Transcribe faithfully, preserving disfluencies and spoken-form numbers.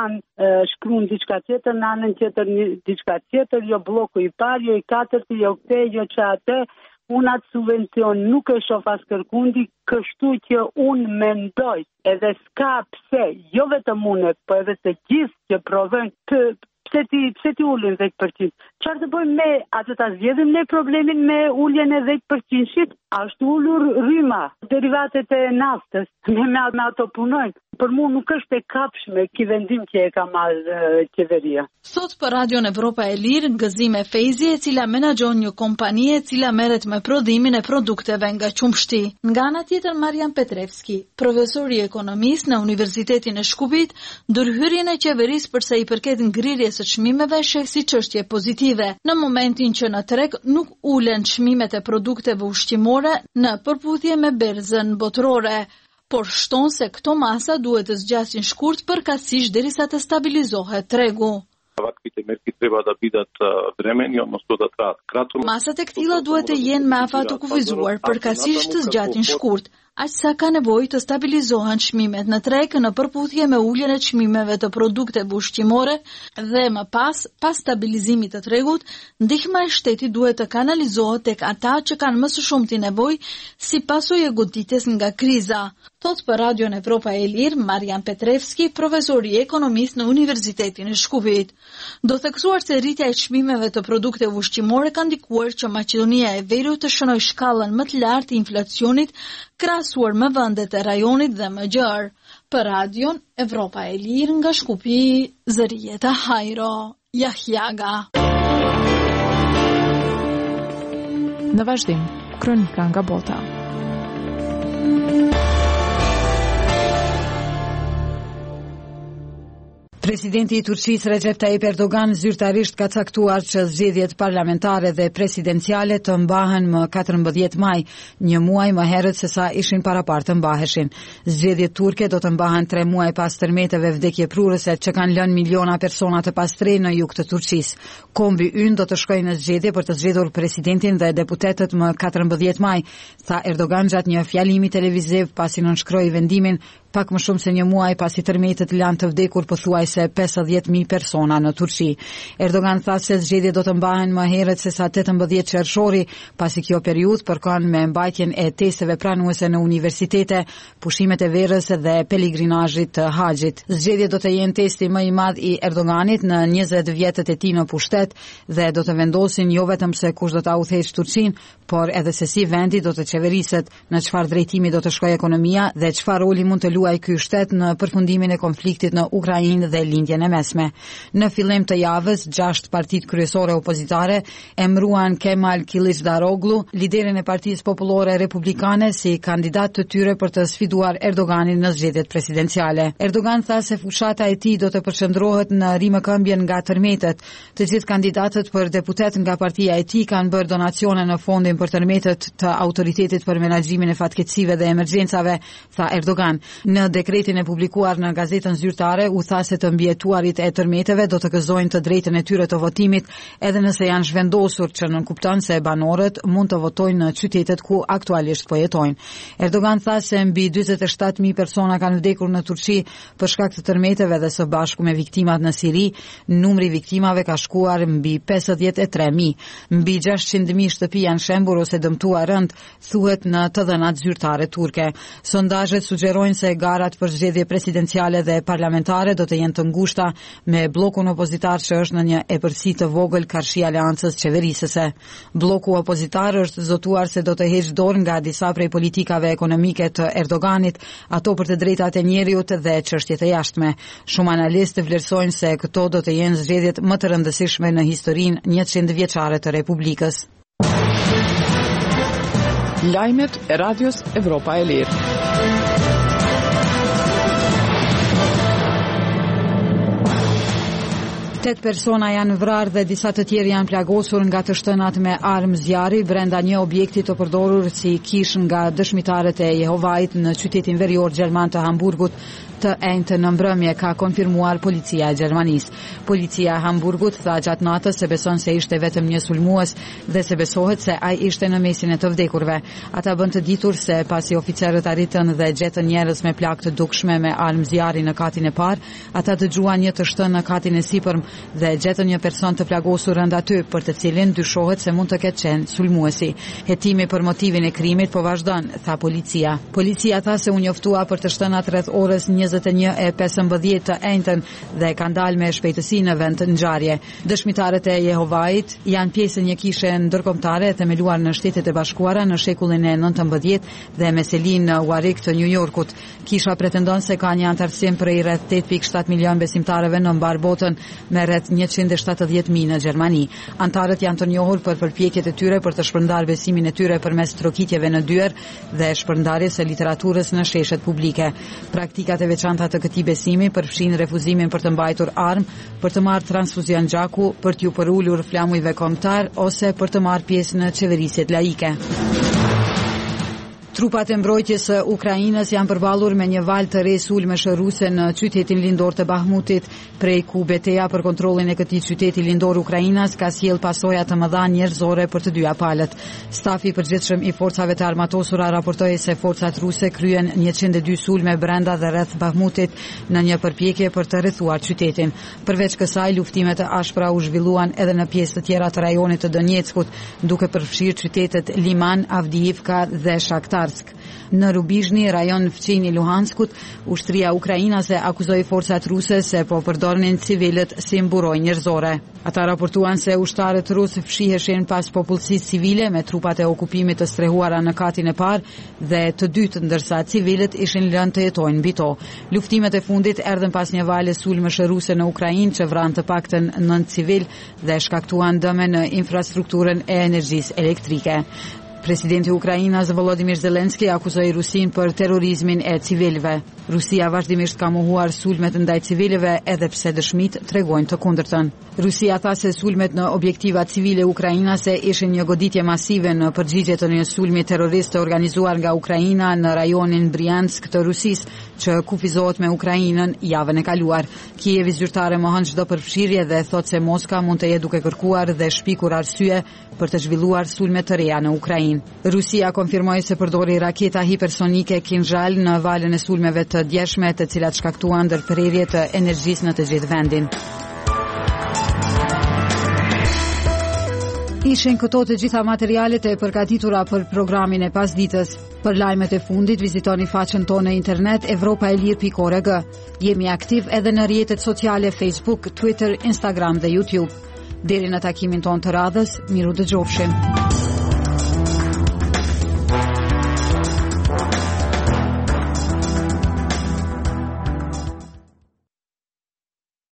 anë uh, shkruan diçka tjetër, në anën tjetër një, diçka tjetër, jo bloku i parë, jo i katërti, jo këtë, jo që atë. Unë atë subvencion nuk e shoh as kërkundi, kështu që unë mendoj, edhe s'ka pse, jo vetëm unë, po edhe të gjithë që provojnë të Pse ti, pse ti ullin dhjetë përqind? Çfarë të bëjmë me, atë ta zgjedhim ne problemin me ulljen e dhjetë përqind? Ashtu ullur rryma, derivatet e naftës, me, me ato punojnë. Për mu nuk është e kapshme ky vendim që e ka marrë qeveria. Thot për Radion Evropa e Lirë Gëzime Fejzi, e cila menaxhon një kompani e cila merret me prodhimin e produkteve nga qumshti. Nga ana tjetër Marian Petrevski, profesor i ekonomisë në Universitetin e Shkupit, ndërhyrjen e qeverisë përsa i përket ngrirjes së çmimeve sheh si çështje pozitive, në momentin që në treg nuk ulen çmimet e produkteve ushqimore në përputhje me berzën botërore, por shton se këto masa duhet të zgjasin shkurt përkatësisht derisa të stabilizohet tregu. Masat e këtilla duhet të jenë me afat të kufizuar, përkatësisht të zgjatin shkurt, aq sa ka nevojë të stabilizohen çmimet në treg në përputhje me uljen e çmimeve të produkteve ushqimore dhe më pas, pas stabilizimit të tregut, ndihma e shtetit duhet të kanalizohet tek ata që kanë më së shumti nevojë si pasojë e goditjes nga kriza. Thot për Radion Evropa e Lirë Marian Petrevski, profesor i ekonomisë në Universitetin e Shkupit. Do theksuar se rritja e çmimeve të produkteve ushqimore ka ndikuar që Maqedonia e Veriut të shënojë shkallën më të lartë të inflacionit krahasuar me vendet e rajonit dhe më gjerë. Për Radion Evropa e Lirë nga Shkupi, Zërieta Hajro, Jahjaga. Në vazhdim, kronika nga bota. Presidenti i Turqisë Recep Tayyip Erdogan zyrtarisht ka caktuar që zgjedhjet parlamentare dhe presidenciale të mbahen më katërmbëdhjetë maj, një muaj më herët se sa ishin paraparë të mbaheshin. Zgjedhjet turke do të mbahen tre muaj pas tërmeteve vdekjeprurëse që kanë lënë miliona persona të pastrej në jug të Turqisë. Kombi ynë do të shkojë në zgjedhje për të zgjedhur presidentin dhe deputetët më katërmbëdhjetë maj, tha Erdogan gjatë një fjalimi televiziv pasi nënshkroi vendimin pak më shumë se një muaj pasi tërmetët lanë të vdekur pothuajse pesëdhjetë mijë persona në Turqi. Erdogan tha se zgjedhjet do të mbahen më herët se sa tetëmbëdhjetë qershori, pasi kjo periudhë përkon me mbajtjen e testeve pranuese në universitete, pushimet e verës dhe peligrinazhit të haxhit. Zgjedhjet do të jenë testi më i madh i Erdoganit në njëzet vjetët e tij në pushtet dhe do të vendosin jo vetëm se kush do ta udhëheqë Turqinë, por edhe se si vendi do të qeveriset, në çfarë drejtimi do të shkojë ekonomia dhe çfarë roli mund të luaj ky shtet në përfundimin e konfliktit në Ukrainë dhe lindjen e mesme. Në fillim të javës, gjashtë partitë kryesore opozitare emëruan Kemal Kılıçdaroğlu, liderin e Partisë Popullore Republikane, si kandidat të tyre për të sfiduar Erdoganin në zgjedhjet presidenciale. Erdogan tha se fushata e tij do të përqendrohet në rimëkëmbjen nga tërmetët. Të gjithë kandidatët për deputet nga partia e tij kanë bërë donacione në fondin për tërmetët të Autoritetit për Menaxhimin e Fatkeqësive dhe Emergjencave, tha Erdogan. Në dekretin e publikuar në gazetën zyrtare u tha se të mbjetuarit e tërmeteve do të gëzojnë të drejtën e tyre të votimit, edhe nëse janë zhvendosur, që nënkupton se banorët mund të votojnë në qytetet ku aktualisht po jetojnë. Erdogan tha se mbi dyzet e shtatë mijë persona kanë vdekur në Turqi për shkak të tërmeteve dhe së bashku me viktimat në Siri, numri i viktimave ka shkuar mbi pesëdhjetë e tre mijë. Mbi gjashtëqind mijë shtëpi janë shembur ose dëmtuar rënd, thuhet në të dhënat zyrtare turke. Sondazhet sugjerojnë se garat për zgjedhje presidenciale dhe parlamentare do të jenë të ngushta, me bllokun opozitar që është në një epërsi të vogël karshi aleancës qeverisëse. Bloku opozitar është zotuar se do të heqë dorë nga disa prej politikave ekonomike të Erdoganit, ato për të drejtat e njerëzit dhe çështjet e jashtme. Shumë analistë vlerësojnë se këto do të jenë zgjedhjet më të rëndësishme në historinë njëqind vjeçare të Republikës. Lajmet e Radios Evropa e Lirë. Tet persona janë vrarë dhe disa të tjerë janë plagosur nga të shtënat me armë zjarri brenda një objekti të përdorur si kish nga dëshmitarët e Jehovait në qytetin verior gjerman të Hamburgut, të enjtë në mbrëmje, ka konfirmuar policia e Gjermanisë. Policia e Hamburgut tha gjatë natës se beson se ishte vetëm një sulmues dhe se besohet se ai ishte në mesin e të vdekurve. Ata bën të ditur se pasi oficerët arritën dhe gjetën njerëz me plagë të dukshme me armë zjarri në katin e parë, ata dëgjuan një të shtënë në katin e sipërm dhe gjetën një person të plagosur rënd aty, për të cilin dyshohet se mund të ketë qenë sulmuesi. Hetimi për motivin e krimit po vazhdon, tha policia. Policia tha se u njoftua për të shtënat rreth orës njëzet e një e pesëmbëdhjetë të enjtën dhe kanë dalë me shpejtësi në vend të ngjarje. Dëshmitarët e Jehovait janë pjesë e një kishe ndërkombëtare e themeluar në Shtetet e Bashkuara në shekullin e nëntëmbëdhjetë dhe me selin në Warwick të New Yorkut. Kisha pretendon se ka një antarësim prej rreth tetë pikë shtatë milion besimtarëve në mbar botën me rreth njëqind e shtatëdhjetë mijë në Gjermani. Antarët janë të njohur për përpjekjet e tyre për të shpërndarë besimin e tyre përmes trokitjeve në dyer dhe shpërndarjes së literaturës në sheshet publike. Praktikat e veçanta të këtij besimi përfshin refuzimin për të mbajtur armë, për të marrë transfuzion gjaku, për t'ju përulur flamujve kombëtar ose për të marrë pjesë në qeverisjet laike. Trupat e mbrojtjes së Ukrainës janë përballur me një valë të re sulmesh ruse në qytetin lindor të Bahmutit, prej ku betejë për kontrollin e këtij qyteti lindor Ukrainas ka sjell pasoja të mëdha njerëzore për të dyja palët. Stafi i përgjithshëm i forcave të armatosura raportoi se forcat ruse kryen njëqind e dy sulme brenda dhe rreth Bahmutit në një përpjekje për të rrethuar qytetin. Përveç kësaj, luftime të ashpra u zhvilluan edhe në pjesë të tjera të rajonit të Donetskut, duke përfshirë qytetet Liman, Avdiivka dhe Shakhtar. Në Rubizhni, rajon fqinj i Luhanskut, ushtria ukrainase akuzoi forcat ruse se po përdornin civilët si mburoj njerëzore. Ata raportuan se ushtarët rusë fshiheshin pas popullsisë civile me trupat e okupimit të strehuara në katin e parë dhe të dytë, ndërsa civilët ishin lënë të jetojnë mbi to. Luftimet e fundit erdhën pas një vale sulmesh ruse në Ukrainë që vran të paktën nëntë civil dhe shkaktuan dëme në infrastrukturën e energjisë elektrike. Presidenti i Ukrainës Volodymyr Zelensky akuzoi Rusin për terrorizmin e civilëve. Rusia vazhdimisht ka mohuar sulmet ndaj civilëve edhe pse dëshmitë tregojnë të kundërtën. Rusia tha se sulmet në objektiva civile ukrainase ishin një goditje masive në përgjigje të një sulmi terrorist të organizuar nga Ukraina në rajonin Bryansk të Rusisë, që kufizohet me Ukrainën javën e kaluar. Kijevi zyrtare mohon çdo përfshirje dhe thot se Moska mund të jetë duke kërkuar dhe shpikur arsye për të zhvilluar sulme të reja në Ukrainë. Rusia konfirmoi se përdori raketa hipersonike Kinjal në valën e sulmeve të djeshme, të cilat shkaktuan ndërprerje të energjisë në të gjithë vendin. Ishin këto të gjitha materialet e përgatitura për programin e pasditës. Për lajmet e fundit, vizitoni faqen tonë në internet evropa e lirë pikë org. Jemi aktiv edhe në rrjetet sociale Facebook, Twitter, Instagram dhe YouTube. Deri në takimin tonë të radhës, miru dëgjofshim.